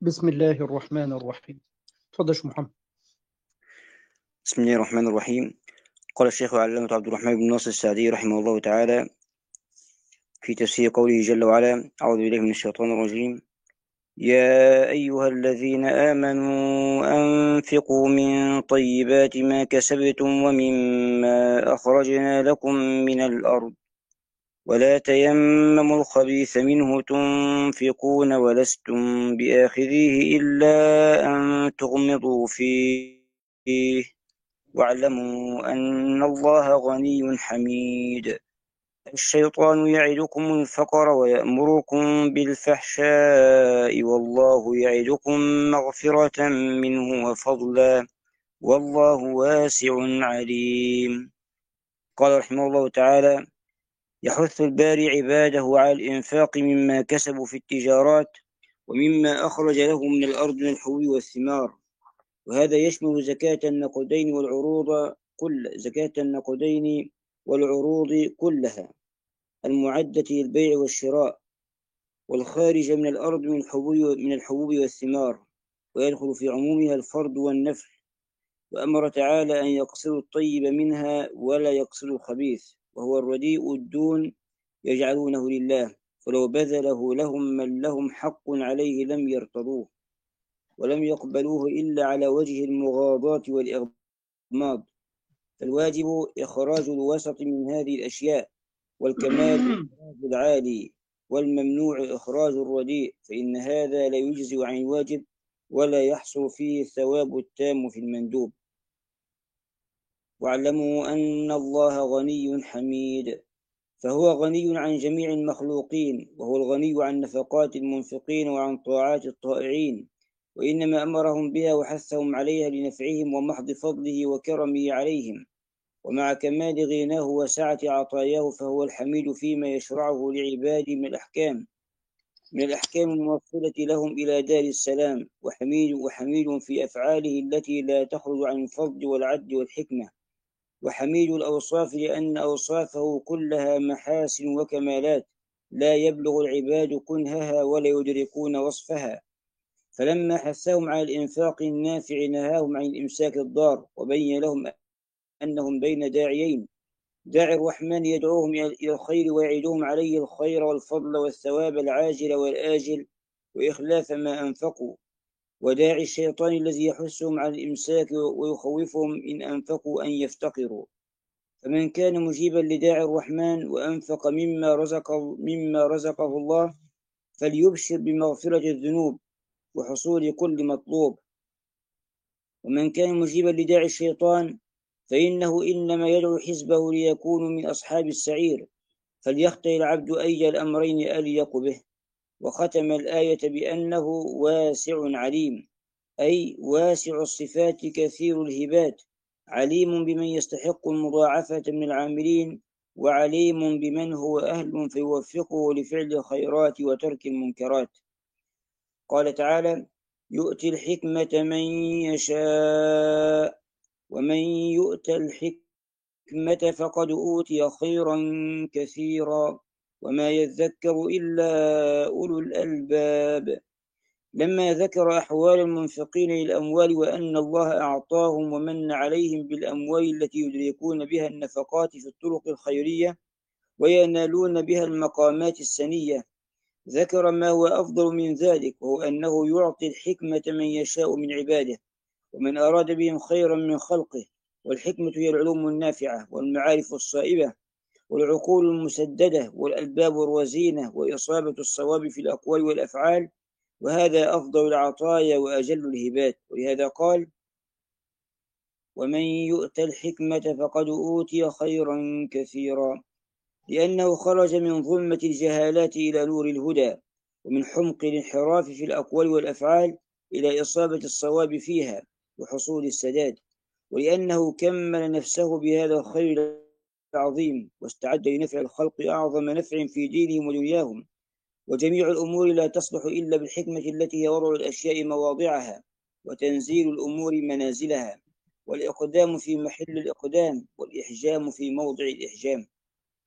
بسم الله الرحمن الرحيم. تفضل يا شيخ محمد. بسم الله الرحمن الرحيم. قال الشيخ العلامة عبد الرحمن بن ناصر السعدي رحمه الله تعالى في تفسير قوله جل وعلا: أعوذ بالله من الشيطان الرجيم. يا أيها الذين آمنوا أنفقوا من طيبات ما كسبتم ومما أخرجنا لكم من الأرض ولا تيمموا الخبيث منه تنفقون ولستم بآخذيه إلا أن تغمضوا فيه واعلموا أن الله غني حميد. الشيطان يعدكم الفقر ويأمركم بالفحشاء والله يعدكم مغفرة منه وفضلا والله واسع عليم. قال رحمه الله تعالى: يحث الباري عباده على الإنفاق مما كسبوا في التجارات ومما أخرج له من الأرض من الحبوب والثمار، وهذا يشمل زكاة النقدين والعروض كلها المعدة للبيع والشراء والخارجة من الأرض من الحبوب والثمار، ويدخل في عمومها الفرد والنفل. وأمر تعالى أن يقصروا الطيب منها ولا يقصروا الخبيث، وهو الرديء الدون يجعلونه لله، فلو بذله لهم من لهم حق عليه لم يرتضوه ولم يقبلوه إلا على وجه المغاضاة والإغماض. فالواجب إخراج الوسط من هذه الأشياء، والكمال إخراج العالي، والممنوع إخراج الرديء، فإن هذا لا يجزي عن الواجب ولا يحصل فيه الثواب التام في المندوب. واعلموا أن الله غني حميد، فهو غني عن جميع المخلوقين، وهو الغني عن نفقات المنفقين وعن طاعات الطائعين، وإنما أمرهم بها وحثهم عليها لنفعهم ومحض فضله وكرمه عليهم. ومع كمال غناه وسعة عطاياه فهو الحميد فيما يشرعه لعباده من الأحكام الموصلة لهم إلى دار السلام، وحميد في أفعاله التي لا تخرج عن الفضل والعدل والحكمة، وحميد الأوصاف لأن أوصافه كلها محاسن وكمالات لا يبلغ العباد كنهها ولا يدركون وصفها. فلما حثهم على الإنفاق النافع نهاهم عن الإمساك الضار، وبين لهم أنهم بين داعيين: داعي الرحمن يدعوهم إلى الخير ويعيدهم عليه الخير والفضل والثواب العاجل والآجل وإخلاف ما أنفقوا، وداعي الشيطان الذي يحثهم على الإمساك ويخوفهم إن أنفقوا أن يفتقروا. فمن كان مجيبا لداعي الرحمن وأنفق مما رزقه الله فليبشر بمغفرة الذنوب وحصول كل مطلوب. ومن كان مجيبا لداعي الشيطان فإنه إنما يدعو حزبه ليكونوا من أصحاب السعير، فليختار العبد أي الأمرين أليق به. وختم الآية بأنه واسع عليم، أي واسع الصفات كثير الهبات، عليم بمن يستحق المضاعفة من العاملين، وعليم بمن هو أهل فيوفقه لفعل الخيرات وترك المنكرات. قال تعالى: يؤتي الحكمة من يشاء ومن يؤت الحكمة فقد أوتي خيرا كثيرا وما يذكر إلا أولو الألباب. لما ذكر أحوال المنفقين للأموال وأن الله أعطاهم ومن عليهم بالأموال التي يدركون بها النفقات في الطرق الخيرية وينالون بها المقامات السنية، ذكر ما هو أفضل من ذلك، وهو أنه يعطي الحكمة من يشاء من عباده ومن أراد بهم خيرا من خلقه. والحكمة هي العلوم النافعة والمعارف الصائبة والعقول المسددة والألباب الرزينة وإصابة الصواب في الأقوال والأفعال، وهذا أفضل العطايا وأجل الهبات. ولهذا قال: ومن يؤت الحكمة فقد أوتي خيرا كثيرا، لأنه خرج من ظلمة الجهالات إلى نور الهدى، ومن حمق الانحراف في الأقوال والأفعال إلى إصابة الصواب فيها وحصول السداد، ولأنه كمل نفسه بهذا الخير العظيم واستعد لنفع الخلق أعظم نفع في دينهم ودنياهم. وجميع الأمور لا تصلح إلا بالحكمة التي هي وضع الأشياء مواضعها وتنزيل الأمور منازلها، والإقدام في محل الإقدام والإحجام في موضع الإحجام.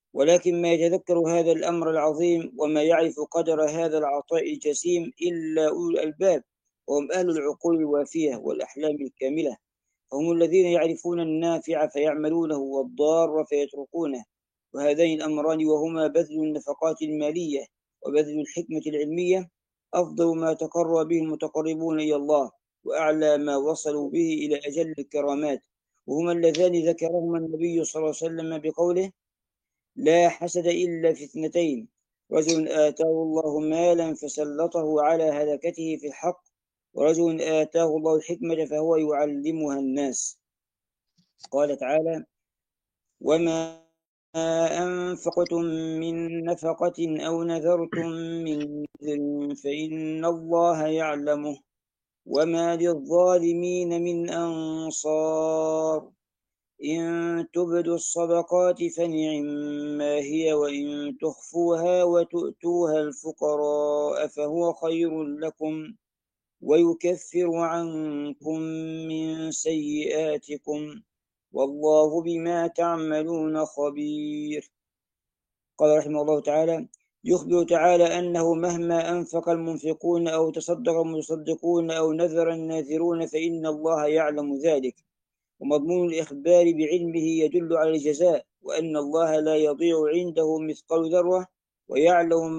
ولكن ما يتذكر هذا الأمر العظيم وما يعرف قدر هذا العطاء الجسيم إلا أولو الألباب، وهم أهل العقول الوافية والأحلام الكاملة، هم الذين يعرفون النافع فيعملونه والضار فيتركونه. وهذين الأمران وهما بذل النفقات المالية وبذل الحكمة العلمية أفضل ما تقرب به المتقربون إلى الله، وأعلى ما وصلوا به إلى أجل الكرامات، وهما اللذان ذكرهما النبي صلى الله عليه وسلم بقوله: لا حسد إلا في اثنتين، رجل آتاه الله مالا فسلطه على هلكته في الحق، ورجل آتاه الله الحكمة فهو يعلمها الناس. قال تعالى: وما أنفقتم من نفقة أو نذرتم من نذر فإن الله يعلمه وما للظالمين من أنصار. إن تبدوا الصدقات فنعما هي، وإن تخفوها وتؤتوها الفقراء فهو خير لكم ويكفر عنكم من سيئاتكم والله بما تعملون خبير. قال رحمه الله تعالى: يخبر تعالى أنه مهما أنفق المنفقون أو تصدق المتصدقون أو نذر الناذرون فإن الله يعلم ذلك، ومضمون الإخبار بعلمه يدل على الجزاء، وأن الله لا يضيع عنده مثقال ذرة، ويعلم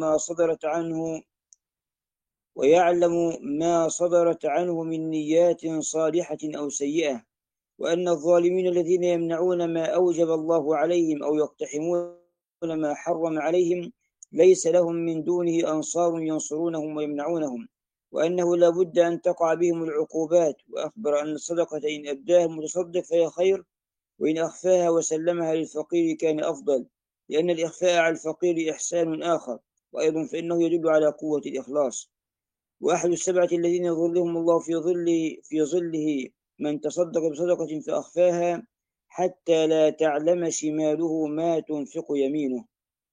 ما صدرت عنه من نيات صالحة أو سيئة، وأن الظالمين الذين يمنعون ما أوجب الله عليهم أو يقتحمون ما حرم عليهم ليس لهم من دونه أنصار ينصرونهم ويمنعونهم، وأنه لا بد أن تقع بهم العقوبات. وأخبر أن الصدقة إن أبداها المتصدق فهي خير، وإن أخفاها وسلمها للفقير كان أفضل، لأن الإخفاء على الفقير إحسان آخر، وأيضا فإنه يدل على قوة الإخلاص. وأحد السبعة الذين يظلهم الله في ظله من تصدق بصدقة فأخفاها حتى لا تعلم شماله ما تنفق يمينه.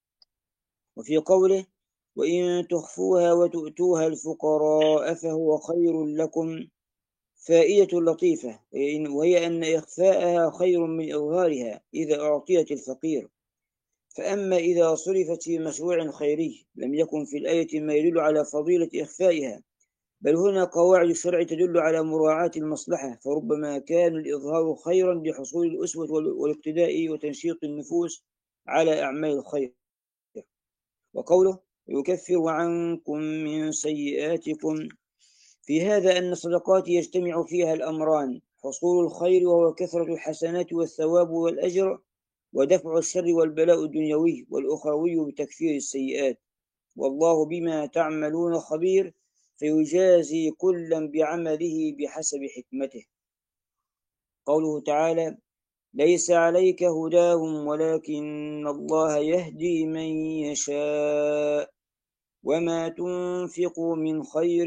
وفي قوله: وإن تخفوها وتؤتوها الفقراء فهو خير لكم، فائدة لطيفة، وهي أن إخفاءها خير من إظهارها إذا أعطيت الفقير. فأما إذا صرفت في مشروع خيري لم يكن في الآية ما يدل على فضيلة إخفائها، بل هنا قواعد الشرع تدل على مراعاة المصلحة، فربما كان الإظهار خيرا لحصول الأسوة والاقتداء وتنشيط النفوس على أعمال الخير. وقوله: يكفر عنكم من سيئاتكم، في هذا أن الصدقات يجتمع فيها الأمران: حصول الخير وهو كثرة الحسنات والثواب والأجر، ودفع الشر والبلاء الدنيوي والأخروي بتكفير السيئات. والله بما تعملون خبير، فيجازي كلا بعمله بحسب حكمته. قوله تعالى: ليس عليك هداهم ولكن الله يهدي من يشاء وما تنفقوا من خير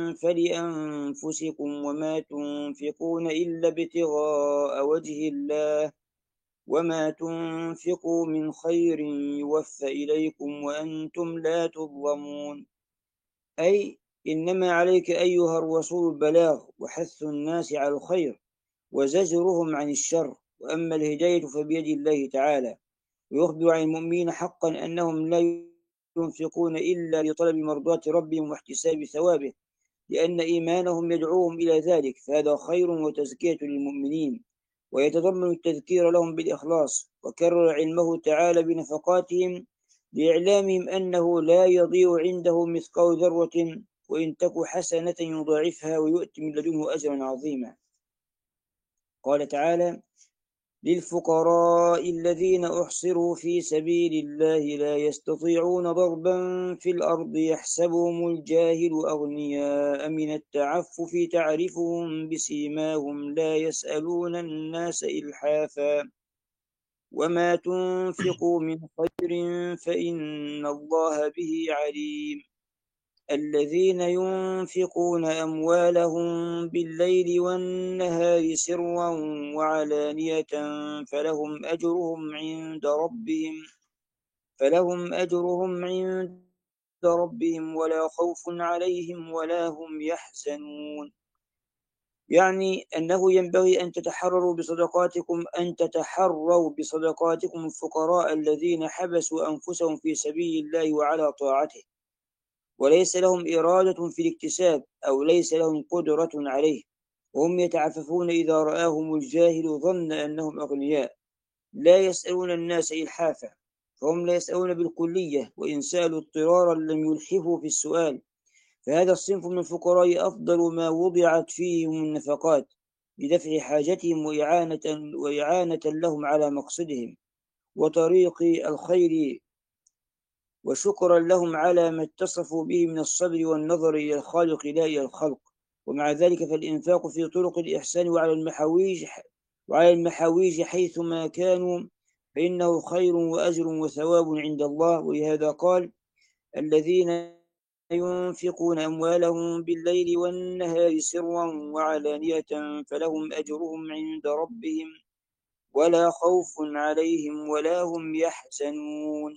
فلأنفسكم وما تنفقون إلا ابتغاء وجه الله وما تنفقوا من خير يوفى إليكم وأنتم لا تظلمون. أي إنما عليك أيها الرسول البلاغ وحث الناس على الخير وزجرهم عن الشر، وأما الهداية فبيد الله تعالى. ويخبر عن المؤمنين حقا أنهم لا ينفقون إلا لطلب مرضاة ربهم واحتساب ثوابه، لأن إيمانهم يدعوهم إلى ذلك، فهذا خير وتزكية للمؤمنين، ويتضمن التذكير لهم بالإخلاص. وكرر علمه تعالى بنفقاتهم لإعلامهم أنه لا يضيع عنده مثقال ذرة، وإن تك حسنة يضاعفها ويؤتي من لدنه أجرا عظيما. قال تعالى: للفقراء الذين أحصروا في سبيل الله لا يستطيعون ضربا في الأرض يحسبهم الجاهل أغنياء من التعفف تعرفهم بسيماهم لا يسألون الناس إلحافا وما تنفقوا من خير فإن الله به عليم. الذين ينفقون أموالهم بالليل والنهار سرا وعلانية فلهم أجرهم عند ربهم ولا خوف عليهم ولا هم يحزنون. يعني أنه ينبغي أن تتحروا بصدقاتكم الفقراء الذين حبسوا أنفسهم في سبيل الله وعلى طاعته، وليس لهم إرادة في الاكتساب أو ليس لهم قدرة عليه، وهم يتعففون إذا رآهم الجاهل ظن أنهم أغنياء، لا يسألون الناس إلحافا، فهم لا يسألون بالكلية، وإن سألوا اضطرارا لم يلحفوا في السؤال. فهذا الصنف من الفقراء أفضل ما وضعت فيهم النفقات لدفع حاجتهم وإعانة لهم على مقصدهم وطريق الخير، وشكرا لهم على ما اتصفوا به من الصبر والنظر إلى الخالق لا إلى الخلق. ومع ذلك فالإنفاق في طرق الإحسان وعلى المحاويج حيثما كانوا فإنه خير وأجر وثواب عند الله. ولهذا قال: الذين ينفقون أموالهم بالليل والنهار سرا وعلانية فلهم أجرهم عند ربهم ولا خوف عليهم ولا هم يحزنون،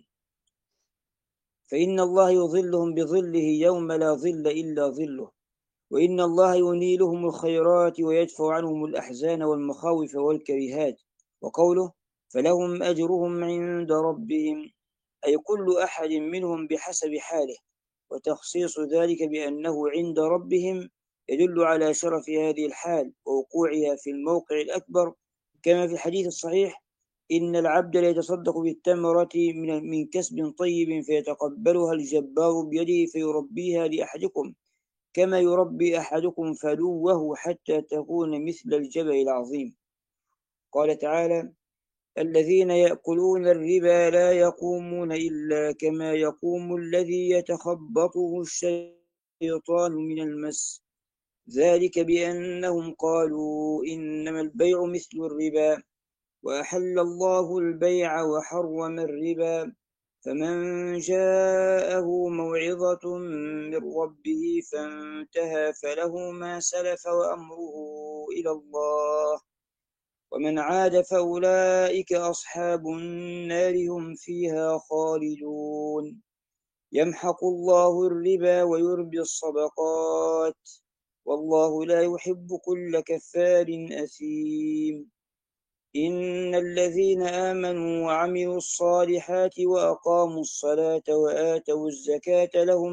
فإن الله يظلهم بظله يوم لا ظل إلا ظله، وإن الله ينيلهم الخيرات ويدفع عنهم الأحزان والمخاوف والكريهات. وقوله: فلهم أجرهم عند ربهم، أي كل أحد منهم بحسب حاله، وتخصيص ذلك بأنه عند ربهم يدل على شرف هذه الحال ووقوعها في الموقع الأكبر، كما في الحديث الصحيح: إن العبد ليتصدق بالتمرة من كسب طيب فيتقبلها الجبار بيده فيربيها لأحدكم كما يربي أحدكم فلوه حتى تكون مثل الجبل العظيم. قال تعالى: الذين يأكلون الربا لا يقومون إلا كما يقوم الذي يتخبطه الشيطان من المس، ذلك بأنهم قالوا إنما البيع مثل الربا وأحل الله البيع وحرم الربا، فمن جاءه موعظة من ربه فانتهى فله ما سلف وأمره إلى الله، ومن عاد فأولئك أصحاب النار هم فيها خالدون. يمحق الله الربا ويربي الصدقات، والله لا يحب كل كفار أثيم. إن الذين آمنوا وعملوا الصالحات وأقاموا الصلاة وآتوا الزكاة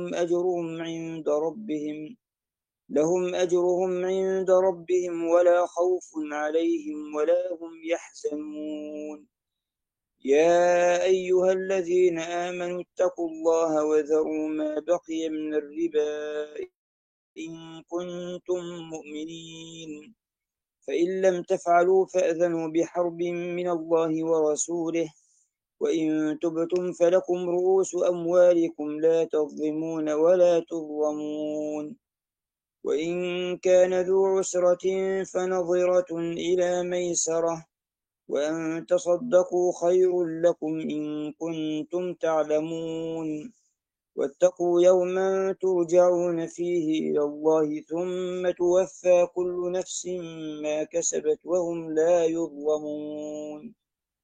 لهم أجرهم عند ربهم ولا خوف عليهم ولا هم يحزنون. يا أيها الذين آمنوا اتقوا الله وذروا ما بقي من الربا إن كنتم مؤمنين، فإن لم تفعلوا فأذنوا بحرب من الله ورسوله، وإن تبتم فلكم رؤوس أموالكم لا تظلمون ولا تظلمون، وإن كان ذو عسرة فنظرة إلى ميسرة، وأن تصدقوا خير لكم إن كنتم تعلمون، واتقوا يوما ترجعون فيه إلى الله ثم توفى كل نفس ما كسبت وهم لا يظلمون.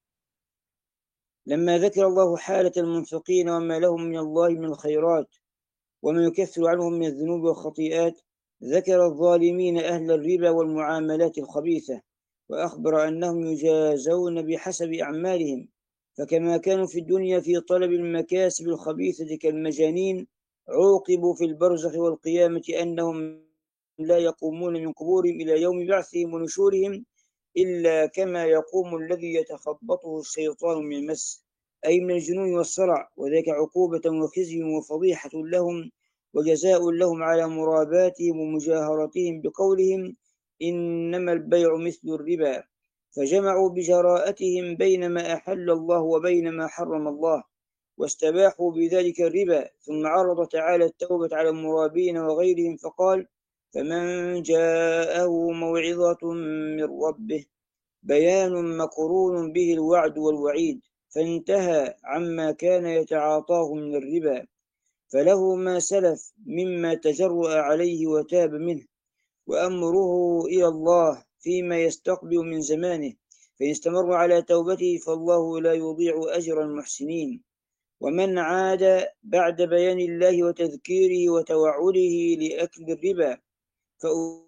لما ذكر الله حالة المنفقين وما لهم من الله من الخيرات وما يكفر عنهم من الذنوب والخطيئات، ذكر الظالمين أهل الربا والمعاملات الخبيثة، وأخبر أنهم يجازون بحسب أعمالهم، فكما كانوا في الدنيا في طلب المكاسب الخبيثة كالمجانين، عوقبوا في البرزخ والقيامة أنهم لا يقومون من قبورهم إلى يوم بعثهم ونشورهم إلا كما يقوم الذي يتخبطه الشيطان من المس، أي من الجنون والصرع، وذلك عقوبة وخزي وفضيحة لهم وجزاء لهم على مراباتهم ومجاهرتهم بقولهم إنما البيع مثل الربا، فجمعوا بجراءتهم بين ما أحل الله وبين ما حرم الله واستباحوا بذلك الربا. ثم عرض تعالى التوبة على المرابين وغيرهم فقال: فمن جاءه موعظة من ربه، بيان مقرون به الوعد والوعيد، فانتهى عما كان يتعاطاه من الربا فله ما سلف مما تجرأ عليه وتاب منه، وأمره إلى الله فيما يستقبل من زمانه، فإن استمر على توبته فالله لا يضيع أجر المحسنين. ومن عاد بعد بيان الله وتذكيره وتوعده لأكل الربا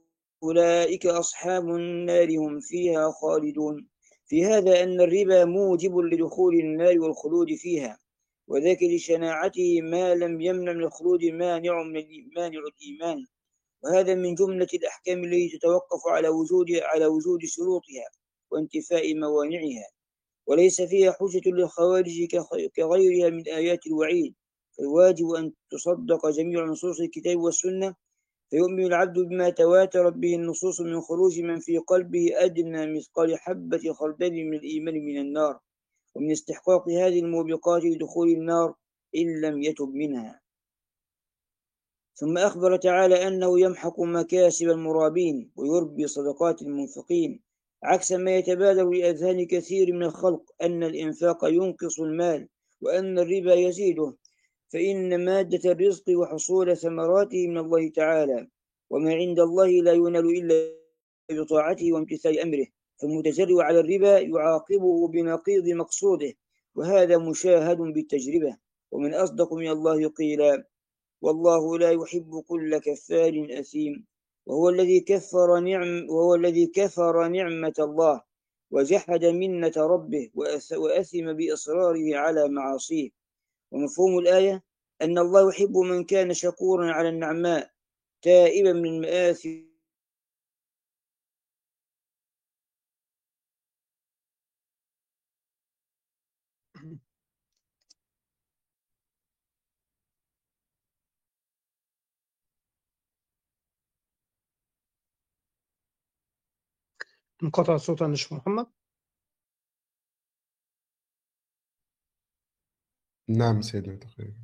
أولئك أصحاب النار هم فيها خالدون. في هذا أن الربا موجب لدخول النار والخلود فيها، وذاك لشناعته ما لم يمنع من الخلود مانع الإيمان. وهذا من جملة الأحكام التي تتوقف على وجود شروطها وانتفاء موانعها، وليس فيها حجة للخوارج كغيرها من آيات الوعيد. فالواجب أن تصدق جميع نصوص الكتاب والسنة، فيؤمن العبد بما تواترت به النصوص من خروج من في قلبه أدنى مثقال حبة خردل من الإيمان من النار، ومن استحقاق هذه الموبقات لدخول النار إن لم يتب منها. ثم أخبر تعالى أنه يمحق مكاسب المرابين ويربي صدقات المنفقين، عكس ما يتبادر لأذهان كثير من الخلق أن الإنفاق ينقص المال وأن الربا يزيده، فإن مادة الرزق وحصول ثمراته من الله تعالى، وما عند الله لا ينال إلا بطاعته وامتثال أمره، فالمتجرع على الربا يعاقبه بنقيض مقصوده، وهذا مشاهد بالتجربة. ومن أصدق من الله قيلا: والله لا يحب كل كفار أثيم. وهو الذي كفر نعمة الله وجحد منة ربه وأثم بإصراره على معاصيه. ومفهوم الآية أن الله يحب من كان شكورا على النعماء تائبا من المآثم انقطع الصوت عن الشيخ محمد. نعم سيدنا تقريبا.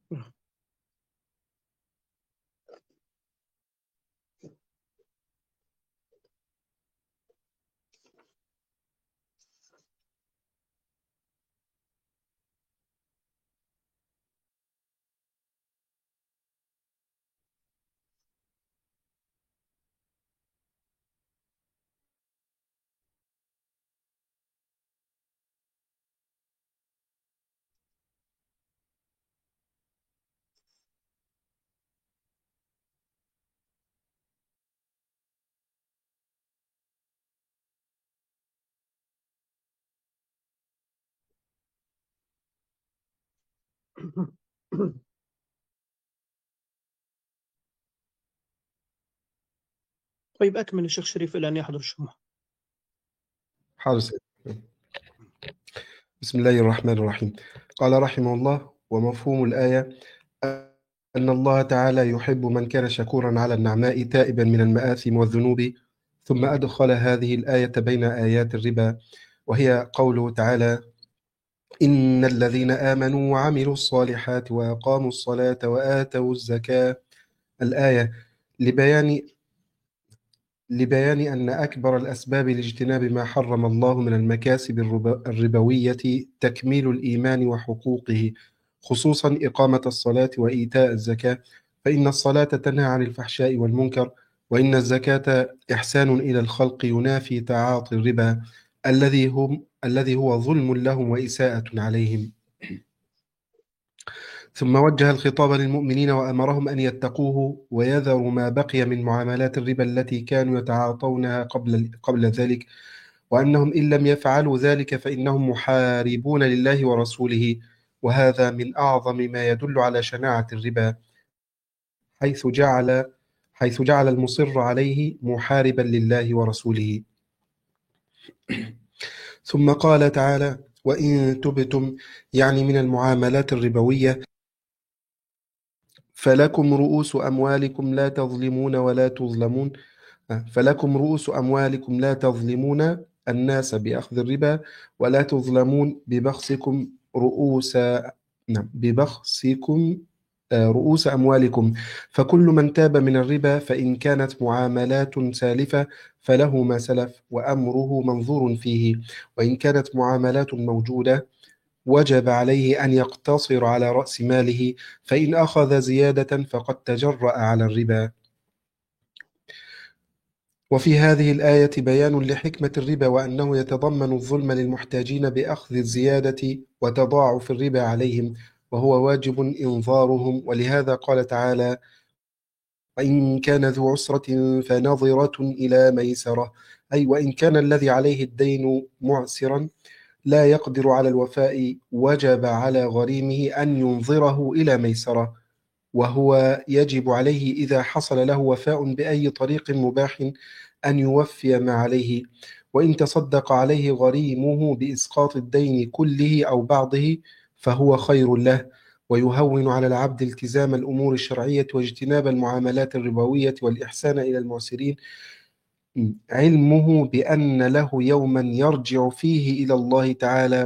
طيب أكمل الشيخ شريف إلى أن يحضر الشيخ محمد. حاضر سيدنا. بسم الله الرحمن الرحيم. قال رحمه الله: ومفهوم الآية أن الله تعالى يحب من كان شكورا على النعماء تائبا من المآثم والذنوب. ثم أدخل هذه الآية بين آيات الربا، وهي قوله تعالى: إن الذين آمنوا وعملوا الصالحات وأقاموا الصلاة وآتوا الزكاة. الآية لبيان أن أكبر الأسباب لاجتناب ما حرم الله من المكاسب الربوية تكميل الإيمان وحقوقه، خصوصا إقامة الصلاة وإيتاء الزكاة، فإن الصلاة تنهى عن الفحشاء والمنكر، وإن الزكاة إحسان إلى الخلق ينافي تعاطي الربا الذي هو ظلم لهم وإساءة عليهم. ثم وجه الخطاب للمؤمنين وأمرهم أن يتقوه ويذروا ما بقي من معاملات الربا التي كانوا يتعاطونها قبل ذلك، وأنهم إن لم يفعلوا ذلك فإنهم محاربون لله ورسوله، وهذا من أعظم ما يدل على شناعة الربا، حيث جعل المصر عليه محاربا لله ورسوله. ثم قال تعالى: وإن تبتم، يعني من المعاملات الربوية، فلكم رؤوس أموالكم لا تظلمون ولا تظلمون. فلكم رؤوس أموالكم لا تظلمون الناس بأخذ الربا ولا تظلمون ببخسكم رؤوس أموالكم. فكل من تاب من الربا فإن كانت معاملات سالفة فله ما سلف وأمره منظور فيه، وإن كانت معاملات موجودة وجب عليه أن يقتصر على رأس ماله، فإن أخذ زيادة فقد تجرأ على الربا. وفي هذه الآية بيان لحكمة الربا، وأنه يتضمن الظلم للمحتاجين بأخذ الزيادة وتضاعف الربا عليهم، وهو واجب إنظارهم. ولهذا قال تعالى: وإن كان ذو عسرة فنظرة إلى ميسرة، أي وإن كان الذي عليه الدين معسرا لا يقدر على الوفاء وجب على غريمه أن ينظره إلى ميسرة، وهو يجب عليه إذا حصل له وفاء بأي طريق مباح أن يوفي ما عليه. وإن تصدق عليه غريمه بإسقاط الدين كله أو بعضه فهو خير له، ويهون على العبد التزام الأمور الشرعية واجتناب المعاملات الربوية والإحسان إلى المعسرين، علمه بأن له يوما يرجع فيه إلى الله تعالى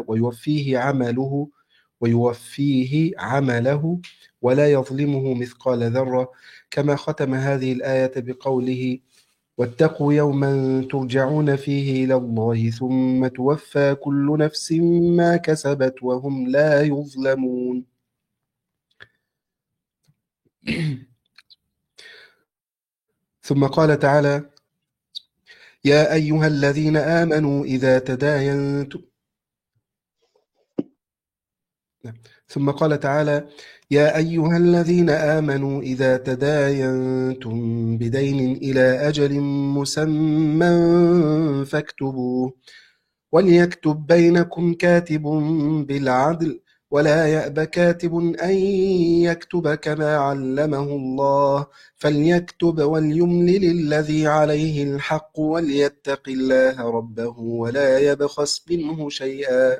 ويوفيه عمله ولا يظلمه مثقال ذرة. كما ختم هذه الآية بقوله: واتقوا يوما ترجعون فيه إلى الله ثم توفى كل نفس ما كسبت وهم لا يظلمون. ثم قال تعالى: يا أيها الذين آمنوا إذا تداينتم ثم قال تعالى: يا أيها الذين آمنوا إذا تداينتم بدين إلى أجل مسمى فاكتبوه، وليكتب بينكم كاتب بالعدل ولا يأب كاتب أن يكتب كما علمه الله، فليكتب وليملل الذي عليه الحق وليتق الله ربه ولا يبخس منه شيئا،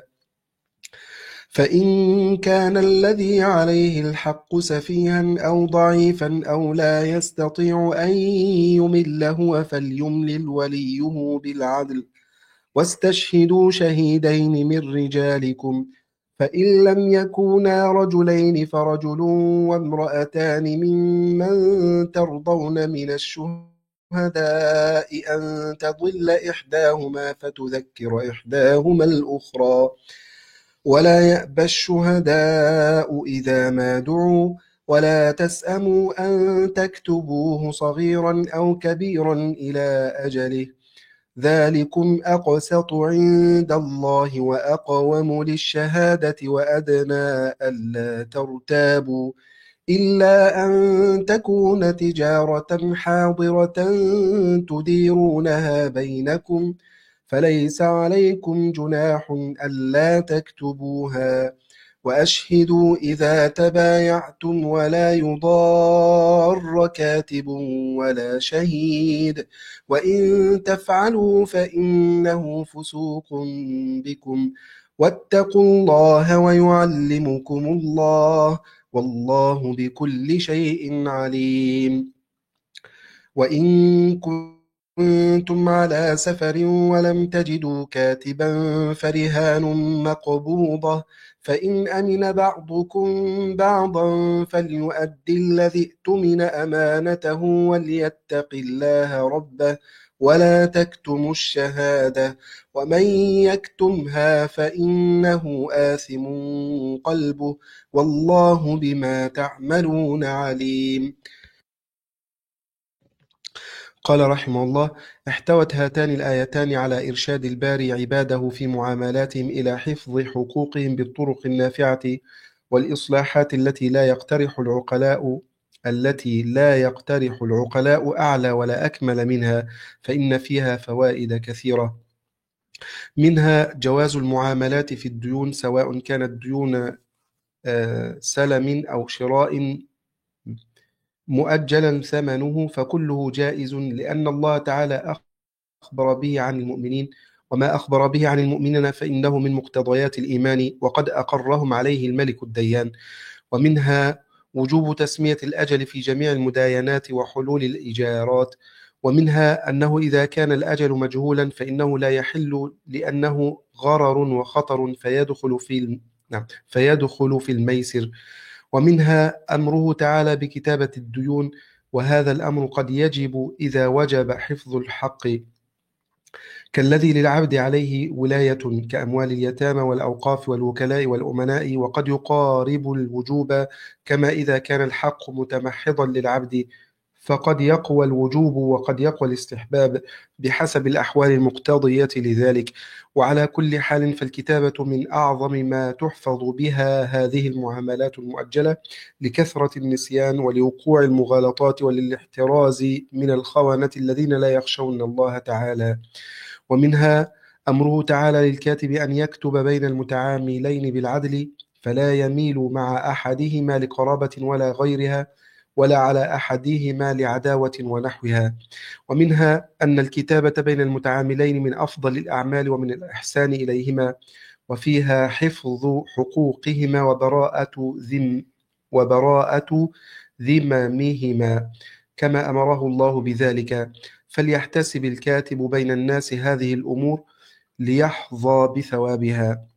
فإن كان الذي عليه الحق سفيها أو ضعيفا أو لا يستطيع أن يمل هو فليملل وليه بالعدل، واستشهدوا شهيدين من رجالكم، فإن لم يكونا رجلين فرجل وامرأتان ممن ترضون من الشهداء أن تضل إحداهما فتذكر إحداهما الأخرى، ولا يأبى الشهداء إذا ما دعوا، ولا تسأموا أن تكتبوه صغيرا أو كبيرا إلى أجله، ذلكم أقسط عند الله وأقوم للشهادة وأدنى ألا ترتابوا، إلا أن تكون تجارة حاضرة تديرونها بينكم فليس عليكم جناح ألا تكتبوها، وأشهدوا إذا تبايعتم ولا يضار كاتب ولا شهيد، وإن تفعلوا فإنه فسوق بكم، واتقوا الله ويعلمكم الله والله بكل شيء عليم. وإن كنتم على سفر ولم تجدوا كاتبا فرهان مقبوضة، فإن أمن بعضكم بعضا فليؤدي الذي ائتمن أمانته وليتق الله ربه ولا تكتموا الشهادة، ومن يكتمها فإنه آثم قلبه والله بما تعملون عليم. قال رحمه الله: احتوت هاتان الآيتان على إرشاد الباري عباده في معاملاتهم إلى حفظ حقوقهم بالطرق النافعة والإصلاحات التي لا يقترح العقلاء أعلى ولا أكمل منها، فإن فيها فوائد كثيرة، منها جواز المعاملات في الديون سواء كانت ديون سلم أو شراء مؤجلا ثمنه، فكله جائز، لأن الله تعالى أخبر به عن المؤمنين، وما أخبر به عن المؤمنين فإنه من مقتضيات الإيمان وقد أقرهم عليه الملك الديان. ومنها وجوب تسمية الأجل في جميع المداينات وحلول الإيجارات، ومنها أنه إذا كان الأجل مجهولا فإنه لا يحل لأنه غرر وخطر فيدخل في الميسر. ومنها أمره تعالى بكتابة الديون، وهذا الأمر قد يجب إذا وجب حفظ الحق، كالذي للعبد عليه ولاية كأموال اليتامى والأوقاف والوكلاء والأمناء، وقد يقارب الوجوب، كما إذا كان الحق متمحضا للعبد فقد يقوى الوجوب وقد يقوى الاستحباب بحسب الأحوال المقتضية لذلك. وعلى كل حال فالكتابة من أعظم ما تحفظ بها هذه المعاملات المؤجلة لكثرة النسيان ولوقوع المغالطات وللاحتراز من الخونة الذين لا يخشون الله تعالى. ومنها أمره تعالى للكاتب أن يكتب بين المتعاملين بالعدل فلا يميل مع أحدهما لقرابة ولا غيرها ولا على أحدهما لعداوة ونحوها. ومنها أن الكتابة بين المتعاملين من أفضل الأعمال ومن الإحسان إليهما، وفيها حفظ حقوقهما وبراءة ذممهما كما أمره الله بذلك. فليحتسب الكاتب بين الناس هذه الأمور ليحظى بثوابها.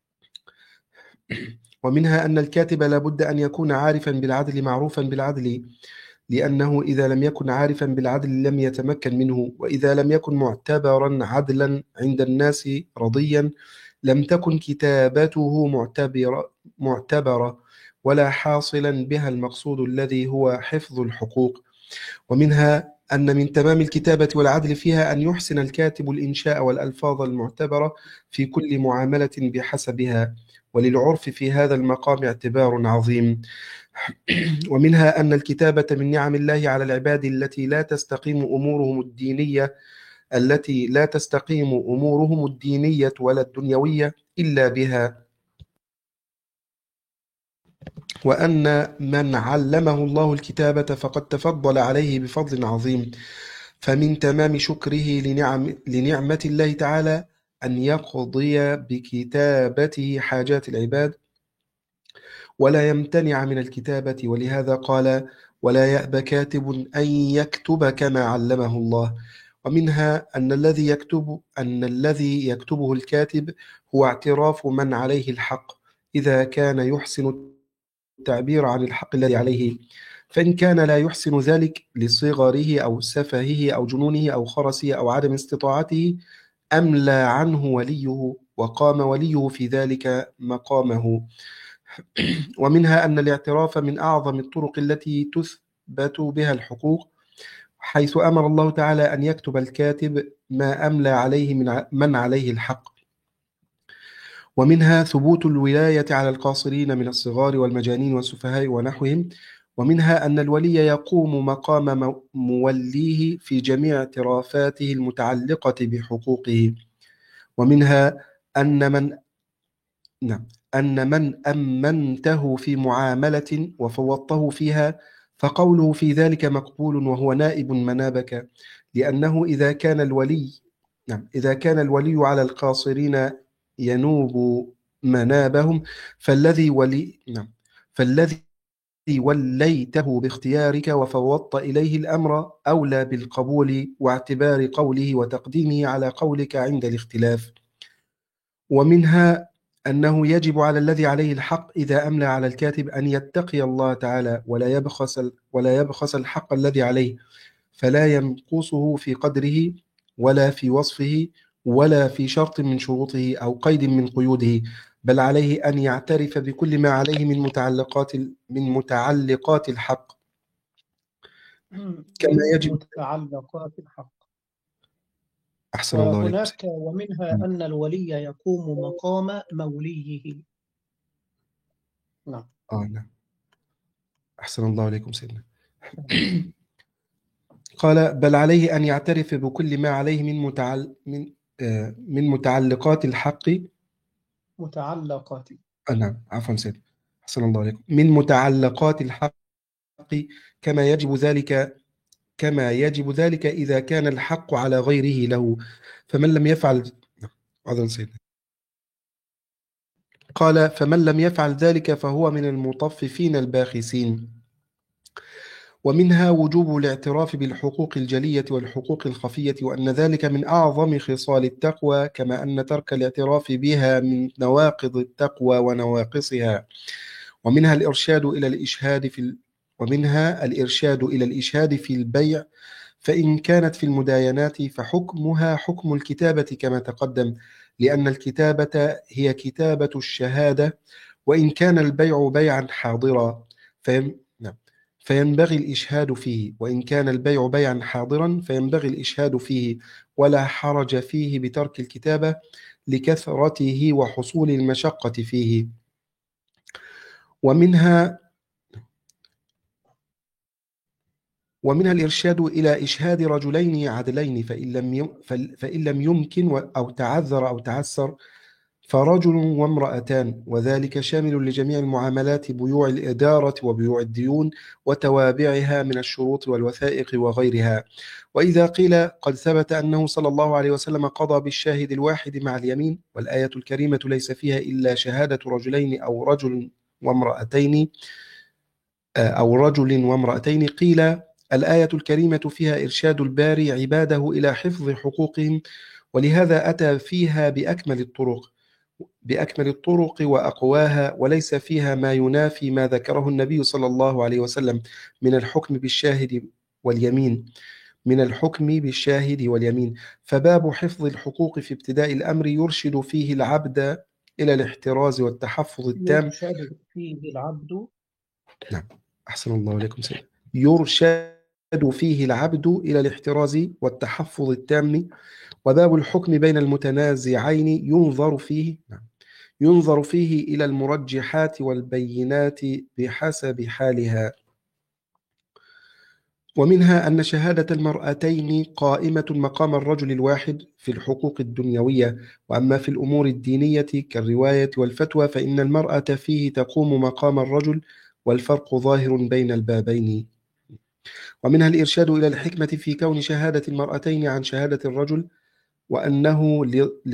ومنها أن الكاتب لا بد أن يكون عارفا بالعدل معروفا بالعدل، لأنه إذا لم يكن عارفا بالعدل لم يتمكن منه، وإذا لم يكن معتبرا عدلا عند الناس رضيا لم تكن كتابته معتبرة ولا حاصلا بها المقصود الذي هو حفظ الحقوق. ومنها أن من تمام الكتابة والعدل فيها أن يحسن الكاتب الإنشاء والألفاظ المعتبرة في كل معاملة بحسبها، وللعرف في هذا المقام اعتبار عظيم. ومنها أن الكتابة من نعم الله على العباد التي لا تستقيم أمورهم الدينية ولا الدنيوية إلا بها، وأن من علمه الله الكتابة فقد تفضل عليه بفضل عظيم. فمن تمام شكره لنعمة الله تعالى أن يقضي بكتابته حاجات العباد ولا يمتنع من الكتابة. ولهذا قال: ولا يأبى كاتب أن يكتب كما علمه الله. ومنها أن الذي يكتبه الكاتب هو اعتراف من عليه الحق إذا كان يحسن التعبير عن الحق الذي عليه، فإن كان لا يحسن ذلك لصغره أو سفهه أو جنونه أو خرسه أو عدم استطاعته أملى عنه وليه وقام وليه في ذلك مقامه. ومنها أن الاعتراف من أعظم الطرق التي تثبت بها الحقوق، حيث أمر الله تعالى أن يكتب الكاتب ما أملى عليه من عليه الحق. ومنها ثبوت الولاية على القاصرين من الصغار والمجانين والسفهاء ونحوهم. ومنها أن الولي يقوم مقام موليه في جميع اعترافاته المتعلقة بحقوقه. ومنها أن من أمنته في معاملة وفوضته فيها فقوله في ذلك مقبول وهو نائب منابك، لأنه إذا كان الولي على القاصرين ينوب منابهم فالذي وليته باختيارك وفوضت إليه الأمر أولى بالقبول واعتبار قوله وتقديمه على قولك عند الاختلاف. ومنها أنه يجب على الذي عليه الحق إذا أملى على الكاتب أن يتقي الله تعالى ولا يبخس الحق الذي عليه، فلا ينقصه في قدره ولا في وصفه ولا في شرط من شروطه أو قيد من قيوده، بل عليه أن يعترف بكل ما عليه من متعلقات الحق كما يجب. متعلقات الحق. أحسن الله عليكم. وهناك ومنها أن الولي يقوم مقام موليه. نعم. نعم. أحسن الله عليكم سيدنا. قال: بل عليه أن يعترف بكل ما عليه من متعلقات الحق. متعلقات. نعم عفوا سيدنا. أحسن الله عليكم. من متعلقات الحق كما يجب ذلك إذا كان الحق على غيره له، فمن لم يفعل قال: فمن لم يفعل ذلك فهو من المطففين الباخسين. ومنها وجوب الاعتراف بالحقوق الجلية والحقوق الخفية، وأن ذلك من أعظم خصال التقوى، كما أن ترك الاعتراف بها من نواقض التقوى ونواقصها. ومنها الإرشاد إلى الإشهاد في البيع، فإن كانت في المداينات فحكمها حكم الكتابة كما تقدم، لأن الكتابة هي كتابة الشهادة، وإن كان البيع بيعا حاضرا. فينبغي الإشهاد فيه، وإن كان البيع بيعا حاضرا فينبغي الإشهاد فيه، ولا حرج فيه بترك الكتابة لكثرته وحصول المشقة فيه. ومنها الإرشاد إلى إشهاد رجلين عدلين، فإن لم يمكن أو تعذر أو تعسر فرجل وامرأتان، وذلك شامل لجميع المعاملات، بيوع الإدارة وبيوع الديون وتوابعها من الشروط والوثائق وغيرها. وإذا قيل قد ثبت أنه صلى الله عليه وسلم قضى بالشاهد الواحد مع اليمين، والآية الكريمة ليس فيها إلا شهادة رجلين أو رجل وامرأتين، قيل الآية الكريمة فيها إرشاد الباري عباده إلى حفظ حقوقهم، ولهذا أتى فيها بأكمل الطرق وأقواها، وليس فيها ما ينافي ما ذكره النبي صلى الله عليه وسلم من الحكم بالشاهد واليمين. فباب حفظ الحقوق في ابتداء الأمر يرشد فيه العبد إلى الاحتراز والتحفظ التام. يرشد فيه العبد. نعم، أحسن الله عليكم سيدنا. يرشد فيه العبد إلى الاحتراز والتحفظ التام. وباب الحكم بين المتنازعين ينظر فيه إلى المرجحات والبينات بحسب حالها. ومنها أن شهادة المرأتين قائمة مقام الرجل الواحد في الحقوق الدنيوية، وأما في الأمور الدينية كالرواية والفتوى فإن المرأة فيه تقوم مقام الرجل، والفرق ظاهر بين البابين. ومنها الإرشاد إلى الحكمة في كون شهادة المرأتين عن شهادة الرجل، وأنه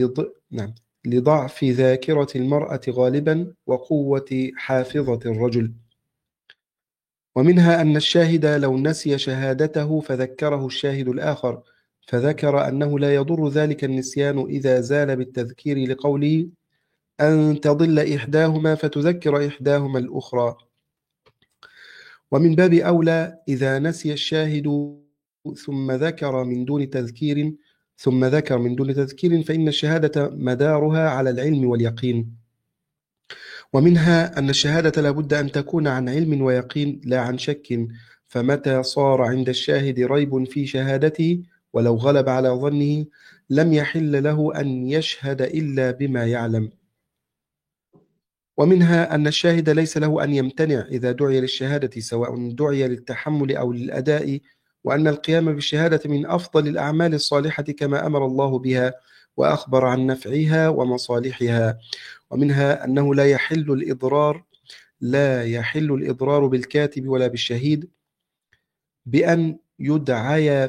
لضعف ذاكرة المرأة غالبا وقوة حافظة الرجل. ومنها أن الشاهد لو نسي شهادته فذكره الشاهد الآخر، فذكر أنه لا يضر ذلك النسيان إذا زال بالتذكير، لقوله أن تضل إحداهما فتذكر إحداهما الأخرى. ومن باب أولى إذا نسي الشاهد ثم ذكر من دون تذكير فإن الشهادة مدارها على العلم واليقين. ومنها أن الشهادة لا بد أن تكون عن علم ويقين لا عن شك، فمتى صار عند الشاهد ريب في شهادته ولو غلب على ظنه لم يحل له أن يشهد إلا بما يعلم. ومنها أن الشاهد ليس له أن يمتنع إذا دعي للشهادة، سواء دعي للتحمل أو للأداء، وأن القيام بالشهادة من أفضل الأعمال الصالحة كما أمر الله بها وأخبر عن نفعها ومصالحها. ومنها أنه لا يحل الإضرار بالكاتب ولا بالشهيد بأن يدعي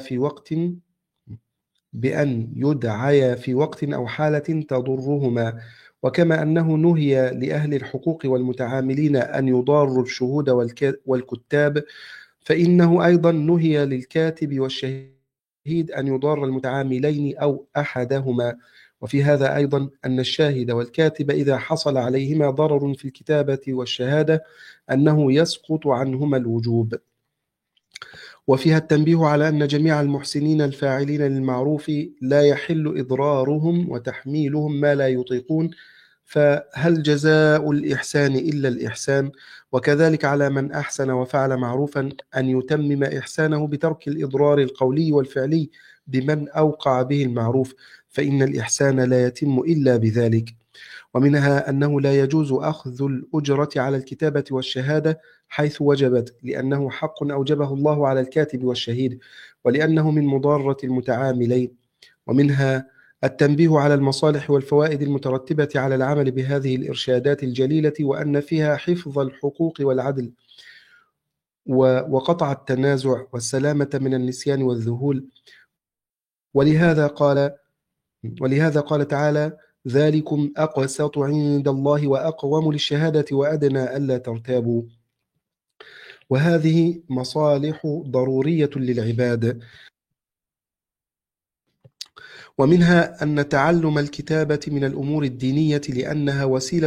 في وقت أو حالة تضرهما، وكما أنه نهي لأهل الحقوق والمتعاملين أن يضاروا الشهود والكتاب، فإنه أيضا نهي للكاتب والشهيد أن يضار المتعاملين أو أحدهما. وفي هذا أيضا أن الشاهد والكاتب إذا حصل عليهما ضرر في الكتابة والشهادة أنه يسقط عنهما الوجوب. وفيها التنبيه على أن جميع المحسنين الفاعلين للمعروف لا يحل إضرارهم وتحميلهم ما لا يطيقون، فهل جزاء الإحسان إلا الإحسان؟ وكذلك على من أحسن وفعل معروفا أن يتمم إحسانه بترك الإضرار القولي والفعلي بمن أوقع به المعروف، فإن الإحسان لا يتم إلا بذلك. ومنها أنه لا يجوز أخذ الأجرة على الكتابة والشهادة حيث وجبت، لأنه حق أوجبه الله على الكاتب والشهيد، ولأنه من مضارة المتعاملين. ومنها التنبيه على المصالح والفوائد المترتبة على العمل بهذه الإرشادات الجليلة، وأن فيها حفظ الحقوق والعدل وقطع التنازع والسلامة من النسيان والذهول. ولهذا قال تعالى ذلكم أقسط عند الله وأقوم للشهادة وأدنى ألا ترتابوا. وهذه مصالح ضرورية للعباد. ومنها أن تعلم الكتابة من الأمور الدينية لأنها وسيلة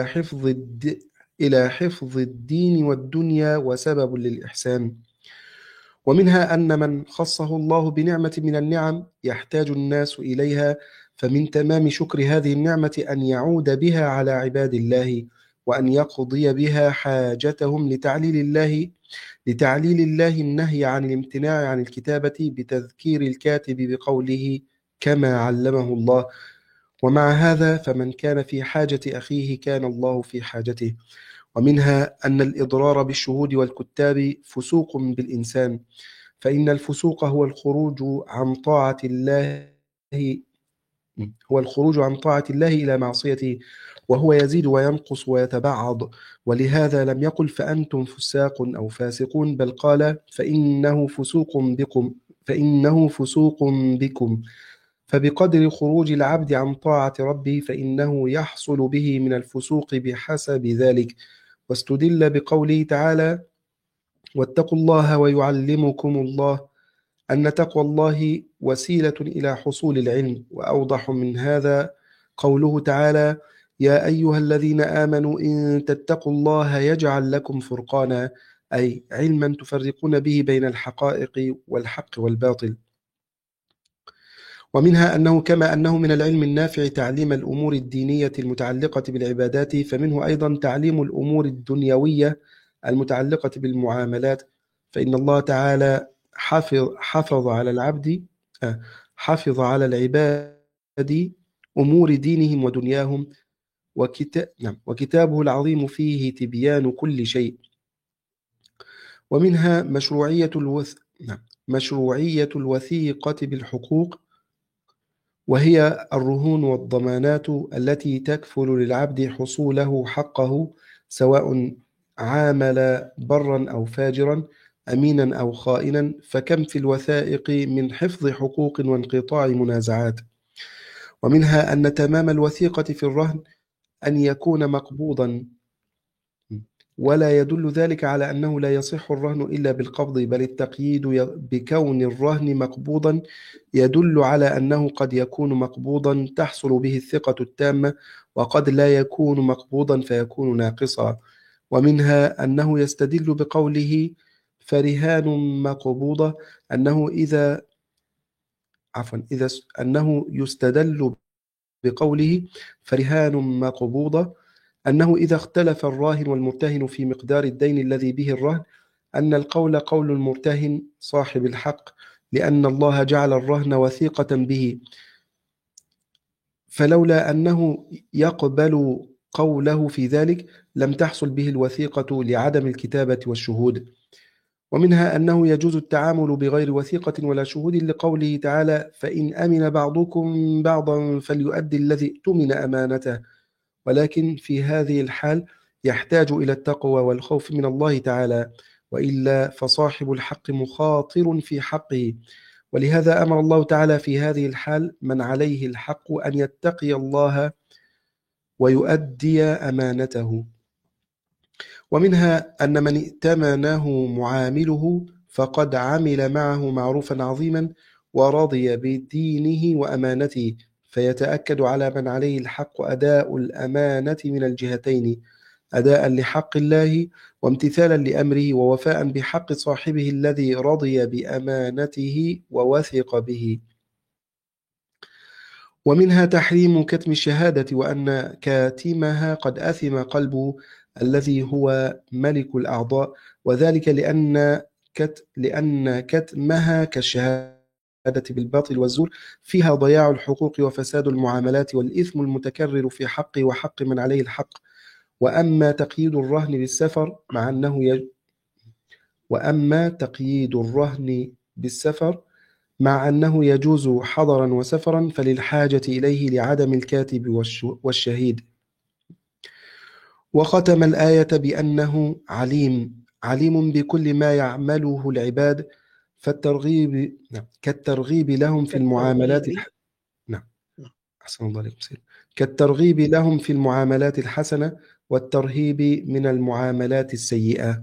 إلى حفظ الدين والدنيا وسبب للإحسان. ومنها أن من خصه الله بنعمة من النعم يحتاج الناس إليها، فمن تمام شكر هذه النعمة أن يعود بها على عباد الله، وأن يقضي بها حاجتهم لتعليل الله لتعليل الله النهي عن الامتناع عن الكتابة بتذكير الكاتب بقوله كما علمه الله. ومع هذا فمن كان في حاجة أخيه كان الله في حاجته. ومنها أن الإضرار بالشهود والكتاب فسوق بالإنسان، فإن الفسوق هو الخروج عن طاعة الله إلى معصيته، وهو يزيد وينقص ويتبعض. ولهذا لم يقل فأنتم فساق أو فاسقون، بل قال فإنه فسوق بكم. فبقدر خروج العبد عن طاعة ربه فإنه يحصل به من الفسوق بحسب ذلك. واستدل بقوله تعالى واتقوا الله ويعلمكم الله أن تقوى الله وسيلة إلى حصول العلم. وأوضح من هذا قوله تعالى يا أيها الذين آمنوا إن تتقوا الله يجعل لكم فرقانا، أي علما تفرقون به بين الحقائق والحق والباطل. ومنها أنه كما أنه من العلم النافع تعليم الأمور الدينية المتعلقة بالعبادات، فمنه أيضا تعليم الأمور الدنيوية المتعلقة بالمعاملات. فإن الله تعالى حفظ على العباد أمور دينهم ودنياهم، وكتابه العظيم فيه تبيان كل شيء. ومنها مشروعية الوثيقة بالحقوق، وهي الرهون والضمانات التي تكفل للعبد حصوله حقه، سواء عامل برا أو فاجرا، أمينا أو خائنا. فكم في الوثائق من حفظ حقوق وانقطاع منازعات. ومنها أن تمام الوثيقة في الرهن أن يكون مقبوضا، ولا يدل ذلك على أنه لا يصح الرهن إلا بالقبض، بل التقييد بكون الرهن مقبوضا يدل على أنه قد يكون مقبوضا تحصل به الثقة التامة، وقد لا يكون مقبوضا فيكون ناقصا. ومنها أنه يستدل بقوله فرهان مقبوضة أنه يستدل بقوله فرهان مقبوضة أنه إذا اختلف الراهن والمرتهن في مقدار الدين الذي به الرهن أن القول قول المرتهن صاحب الحق، لأن الله جعل الرهن وثيقة به، فلولا أنه يقبل قوله في ذلك لم تحصل به الوثيقة لعدم الكتابة والشهود. ومنها أنه يجوز التعامل بغير وثيقة ولا شهود لقوله تعالى فإن أمن بعضكم بعضا فليؤدي الذي اؤتمن أمانته. ولكن في هذه الحال يحتاج إلى التقوى والخوف من الله تعالى، وإلا فصاحب الحق مخاطر في حقه. ولهذا أمر الله تعالى في هذه الحال من عليه الحق أن يتقي الله ويؤدي أمانته. ومنها أن من ائتمنه معامله فقد عمل معه معروفا عظيما ورضي بدينه وأمانته، فيتأكد على من عليه الحق أداء الأمانة من الجهتين، أداء لحق الله وامتثالا لأمره ووفاء بحق صاحبه الذي رضي بأمانته ووثق به. ومنها تحريم كتم الشهادة، وأن كاتمها قد أثم قلبه الذي هو ملك الأعضاء، وذلك لأن كتمها كالشهادة بالباطل والزور فيها ضياع الحقوق وفساد المعاملات والإثم المتكرر في حقه وحق من عليه الحق. وأما تقييد الرهن بالسفر مع أنه يجوز حضرا وسفرا فللحاجة إليه لعدم الكاتب والشهيد. وختم الآية بأنه عليم بكل ما يعمله العباد، كالترغيب لهم في المعاملات كالترغيب لهم في المعاملات الحسنة والترهيب من المعاملات السيئة.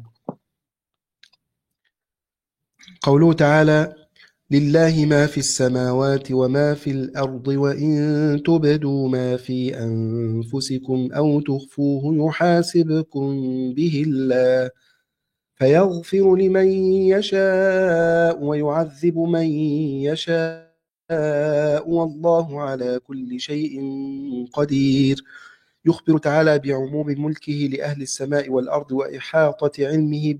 قوله تعالى لله ما في السماوات وما في الأرض وإن تبدوا ما في أنفسكم أو تخفوه يحاسبكم به الله فيغفر لمن يشاء ويعذب من يشاء والله على كل شيء قدير. يخبر تعالى بعموم ملكه لأهل السماء والأرض وإحاطة علمه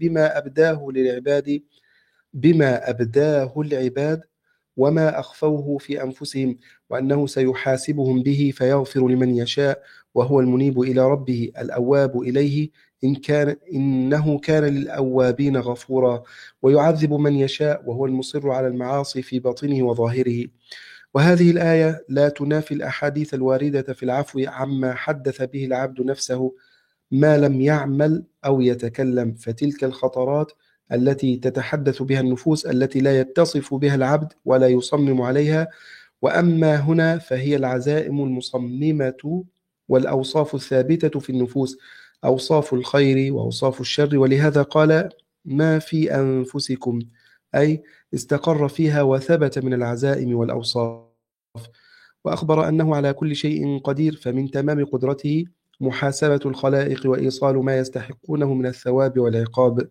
بما أبداه العباد وما أخفوه في أنفسهم، وأنه سيحاسبهم به فيغفر لمن يشاء، وهو المنيب إلى ربه الأواب إليه إنه كان للأوابين غفورا، ويعذب من يشاء وهو المصر على المعاصي في باطنه وظاهره. وهذه الآية لا تنافي الأحاديث الواردة في العفو عما حدث به العبد نفسه ما لم يعمل أو يتكلم، فتلك الخطرات التي تتحدث بها النفوس التي لا يتصف بها العبد ولا يصمم عليها. وأما هنا فهي العزائم المصممة والأوصاف الثابتة في النفوس، أوصاف الخير وأوصاف الشر، ولهذا قال ما في أنفسكم، أي استقر فيها وثبت من العزائم والأوصاف. وأخبر أنه على كل شيء قدير، فمن تمام قدرته محاسبة الخلائق وإيصال ما يستحقونه من الثواب والعقاب.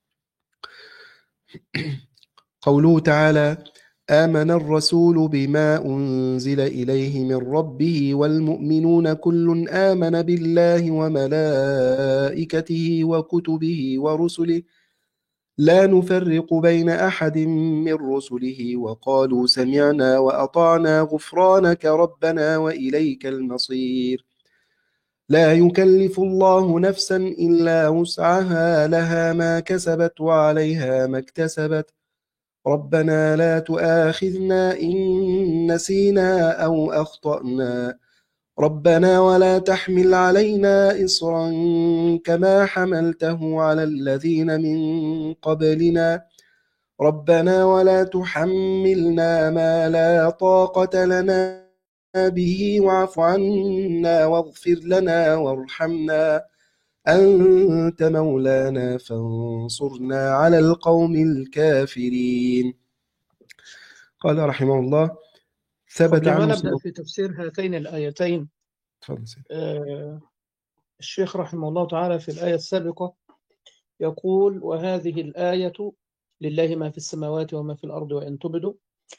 قوله تعالى: آمن الرسول بما أنزل إليه من ربه والمؤمنون كل آمن بالله وملائكته وكتبه ورسله لا نفرق بين أحد من رسله وقالوا سمعنا وأطعنا غفرانك ربنا وإليك المصير. لا يكلف الله نفسا إلا وسعها، لها ما كسبت وعليها ما اكتسبت، ربنا لا تؤاخذنا إن نسينا أو أخطأنا، ربنا ولا تحمل علينا إصرا كما حملته على الذين من قبلنا، ربنا ولا تحملنا ما لا طاقة لنا به واعف عنا واغفر لنا وارحمنا أنت مولانا فانصرنا على القوم الكافرين. قال رحمه الله: ثبت قبل ما عنه نبدأ في تفسير هاتين الآيتين، تفضل سيدي. الشيخ رحمه الله تعالى في الآية السابقة يقول: وهذه الآية لله ما في السماوات وما في الأرض وإن تبدوا.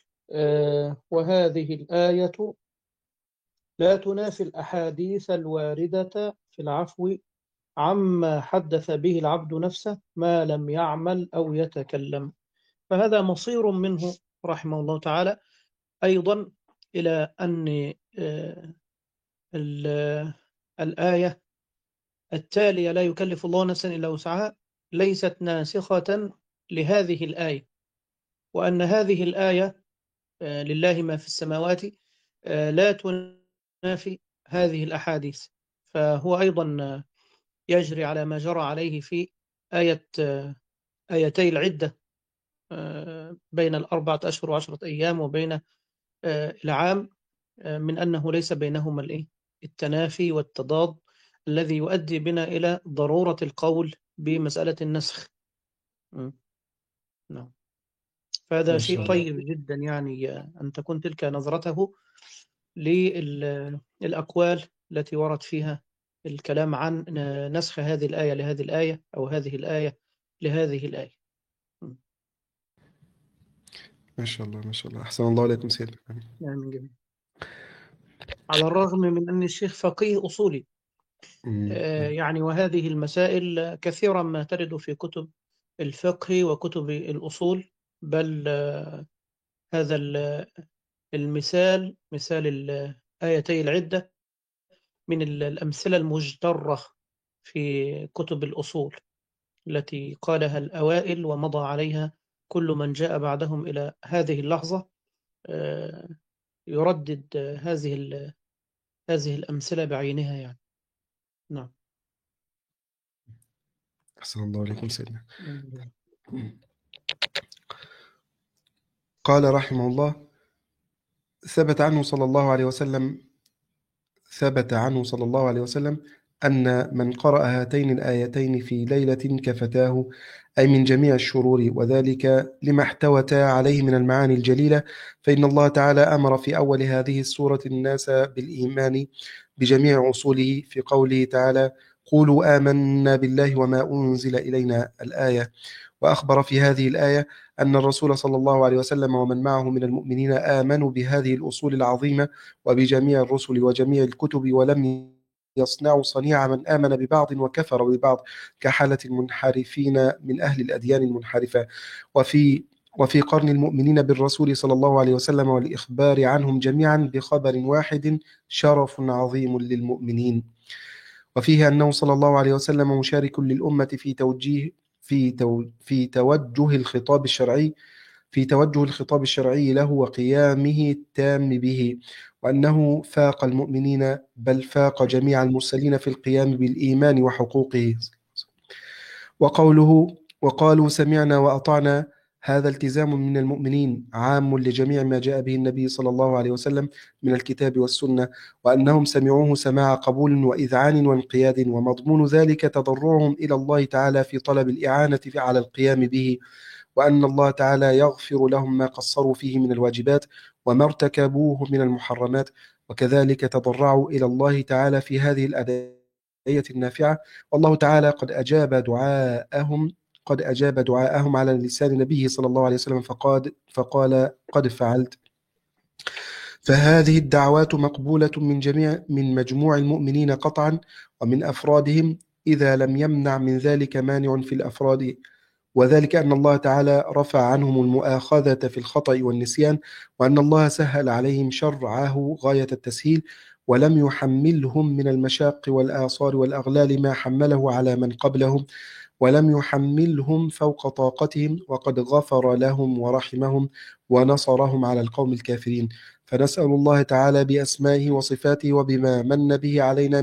وهذه الآية لا تنافي الأحاديث الواردة في العفو عما حدث به العبد نفسه ما لم يعمل أو يتكلم. فهذا مصير منه رحمه الله تعالى أيضا إلى أن الآية التالية لا يكلف الله نفسا إلا وسعها ليست ناسخة لهذه الآية، وأن هذه الآية لله ما في السماوات لا تنافي هذه الأحاديث. فهو أيضا يجري على ما جرى عليه في آيتي العدة بين 4 أشهر و10 أيام وبين العام، من أنه ليس بينهما التنافي والتضاد الذي يؤدي بنا إلى ضرورة القول بمسألة النسخ. نعم. فهذا شيء طيب جدا، يعني أن تكون تلك نظرته للأقوال التي ورد فيها الكلام عن نسخ هذه الآية لهذه الآية أو هذه الآية لهذه الآية. ما شاء الله ما شاء الله، أحسن الله عليكم سيدنا. من جميل. على الرغم من أن الشيخ فقيه أصولي، يعني وهذه المسائل كثيرا ما ترد في كتب الفقه وكتب الأصول، بل هذا المثال، مثال الآيتي العدة، من الأمثلة المجترة في كتب الأصول التي قالها الأوائل ومضى عليها كل من جاء بعدهم إلى هذه اللحظة، يردد هذه الأمثلة بعينها يعني. نعم. أحسن الله عليكم سيدنا. قال رحمه الله: ثبت عنه صلى الله عليه وسلم أن من قرأ هاتين الآيتين في ليلة كفتاه، أي من جميع الشرور، وذلك لما احتوتا عليه من المعاني الجليلة. فإن الله تعالى أمر في أول هذه السورة الناس بالإيمان بجميع أصوله في قوله تعالى: قولوا آمنا بالله وما أنزل إلينا، الآية. وأخبر في هذه الآية أن الرسول صلى الله عليه وسلم ومن معه من المؤمنين آمنوا بهذه الأصول العظيمة وبجميع الرسل وجميع الكتب، ولم يصنع صنيع من آمن ببعض وكفر ببعض، كحالة المنحرفين من أهل الأديان المنحرفة. وفي قرن المؤمنين بالرسول صلى الله عليه وسلم والإخبار عنهم جميعا بخبر واحد شرف عظيم للمؤمنين. وفيه أنه صلى الله عليه وسلم مشارك للأمة في توجه الخطاب الشرعي له وقيامه التام به، وأنه فاق المؤمنين بل فاق جميع المرسلين في القيام بالإيمان وحقوقه. وقالوا سمعنا وأطعنا، هذا التزام من المؤمنين عام لجميع ما جاء به النبي صلى الله عليه وسلم من الكتاب والسنة، وأنهم سمعوه سماع قبول وإذعان وانقياد، ومضمون ذلك تضرعهم إلى الله تعالى في طلب الإعانة على القيام به، وأن الله تعالى يغفر لهم ما قصروا فيه من الواجبات وما ارتكبوه من المحرمات. وكذلك تضرعوا إلى الله تعالى في هذه الأدعية النافعة، والله تعالى قد أجاب دعاءهم على لسان نبيه صلى الله عليه وسلم فقال قد فعلت. فهذه الدعوات مقبولة من مجموع المؤمنين قطعا ومن أفرادهم، إذا لم يمنع من ذلك مانع في الأفراد، وذلك أن الله تعالى رفع عنهم المؤاخذة في الخطأ والنسيان، وأن الله سهل عليهم شرعه غاية التسهيل، ولم يحملهم من المشاق والآثار والأغلال ما حمله على من قبلهم، ولم يحملهم فوق طاقتهم، وقد غفر لهم ورحمهم ونصرهم على القوم الكافرين. فنسأل الله تعالى بأسمائه وصفاته وبما من به علينا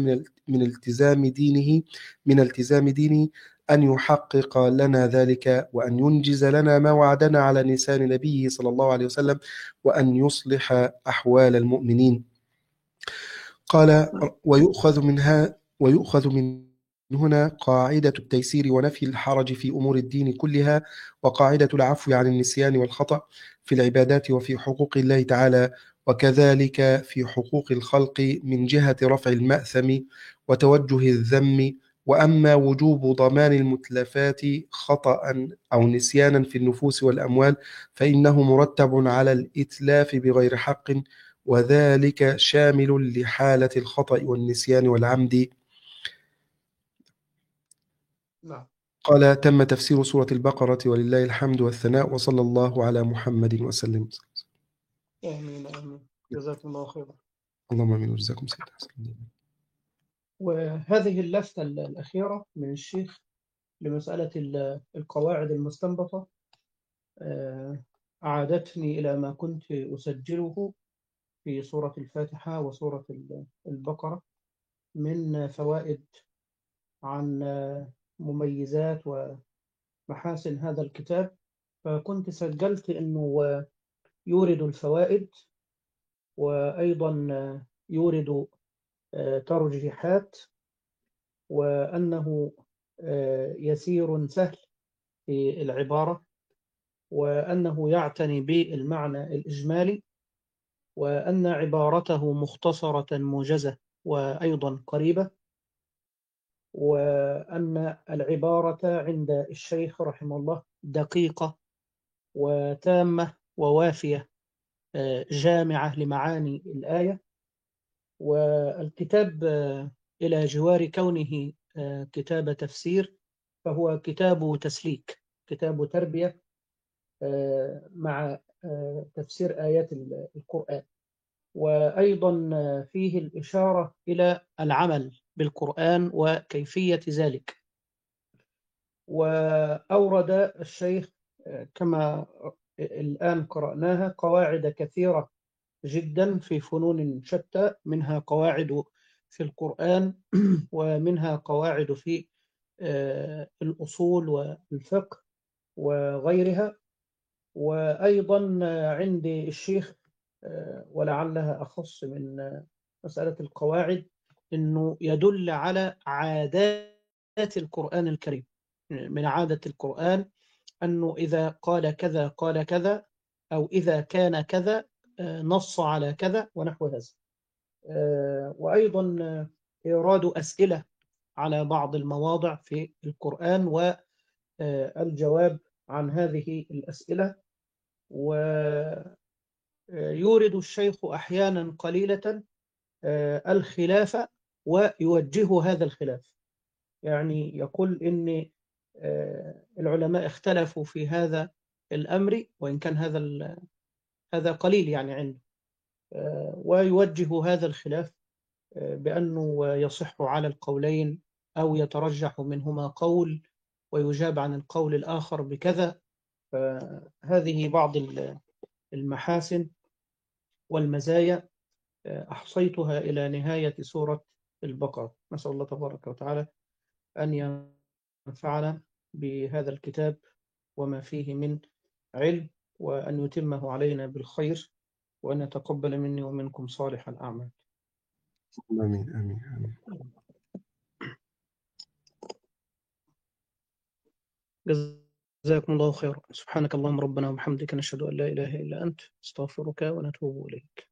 من التزام دينه أن يحقق لنا ذلك، وأن ينجز لنا ما وعدنا على لسان نبيه صلى الله عليه وسلم، وأن يصلح أحوال المؤمنين. قال ويؤخذ من هنا قاعدة التيسير ونفي الحرج في أمور الدين كلها، وقاعدة العفو عن النسيان والخطأ في العبادات وفي حقوق الله تعالى، وكذلك في حقوق الخلق من جهة رفع المأثم وتوجه الذم. وأما وجوب ضمان المتلفات خطأ أو نسيانا في النفوس والأموال فإنه مرتب على الإتلاف بغير حق، وذلك شامل لحالة الخطأ والنسيان والعمد. نعم. قال تم تفسير سورة البقرة، ولله الحمد والثناء، وصلى الله على محمد وسلم. آمين آمين، جزاكم الله خيرا. اللهم آمين وجزاكم سيدنا. وهذه اللفتة الأخيرة من الشيخ لمسألة القواعد المستنبطة أعادتني إلى ما كنت أسجله في سورة الفاتحة وسورة البقرة من فوائد عن مميزات ومحاسن هذا الكتاب، فكنت سجلت أنه يورد الفوائد وأيضا يورد ترجيحات، وأنه يسير سهل في العبارة، وأنه يعتني بالمعنى الإجمالي، وأن عبارته مختصرة موجزة وأيضا قريبة، وأن العبارة عند الشيخ رحمه الله دقيقة وتامة ووافية جامعة لمعاني الآية. والكتاب إلى جوار كونه كتاب تفسير فهو كتاب تسليك، كتاب تربية مع تفسير آيات القرآن، وأيضا فيه الإشارة إلى العمل بالقرآن وكيفية ذلك. وأورد الشيخ كما الآن قرأناها قواعد كثيرة جدا في فنون شتى، منها قواعد في القرآن ومنها قواعد في الأصول والفقه وغيرها. وأيضا عند الشيخ ولعلها أخص من مسألة القواعد أنه يدل على عادات القرآن الكريم. من عادة القرآن أنه إذا قال كذا قال كذا، أو إذا كان كذا نص على كذا ونحو هذا. وأيضا إيراد أسئلة على بعض المواضع في القرآن والجواب عن هذه الأسئلة. ويورد الشيخ أحيانا قليلة الخلاف ويوجهوا هذا الخلاف. يعني يقول إن العلماء اختلفوا في هذا الأمر، وإن كان هذا قليل يعني عنده، ويوجه هذا الخلاف بأنه يصح على القولين أو يترجح منهما قول ويجاب عن القول الآخر بكذا. فهذه بعض المحاسن والمزايا أحصيتها إلى نهاية سورة البقرة. نسأل الله تبارك وتعالى أن ينفعنا بهذا الكتاب وما فيه من علم، وأن يتمه علينا بالخير، وأن يتقبل مني ومنكم صالح الأعمال. آمين آمين آمين. جزاكم الله خيرا. سبحانك اللهم ربنا وبحمدك، نشهد أن لا إله إلا أنت، استغفرك ونتوب إليك.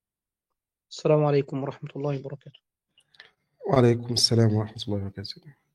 السلام عليكم ورحمة الله وبركاته. وعليكم السلام ورحمة الله وبركاته.